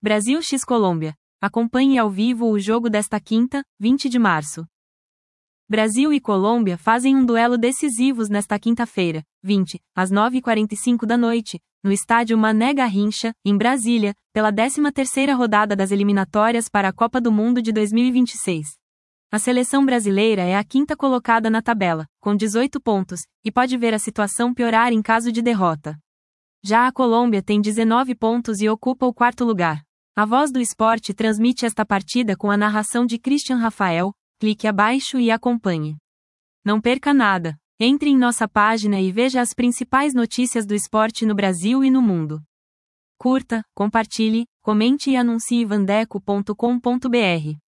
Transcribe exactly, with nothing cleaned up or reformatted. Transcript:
Brasil x Colômbia. Acompanhe ao vivo o jogo desta quinta, vinte de março. Brasil e Colômbia fazem um duelo decisivo nesta quinta-feira, vinte, às nove e quarenta e cinco da noite, no estádio Mané Garrincha, em Brasília, pela décima terceira rodada das eliminatórias para a Copa do Mundo de dois mil e vinte e seis. A seleção brasileira é a quinta colocada na tabela, com dezoito pontos, e pode ver a situação piorar em caso de derrota. Já a Colômbia tem dezenove pontos e ocupa o quarto lugar. A Voz do Esporte transmite esta partida com a narração de Christian Rafael. Clique abaixo e acompanhe. Não perca nada. Entre em nossa página e veja as principais notícias do esporte no Brasil e no mundo. Curta, compartilhe, comente e anuncie vandeco ponto com ponto br.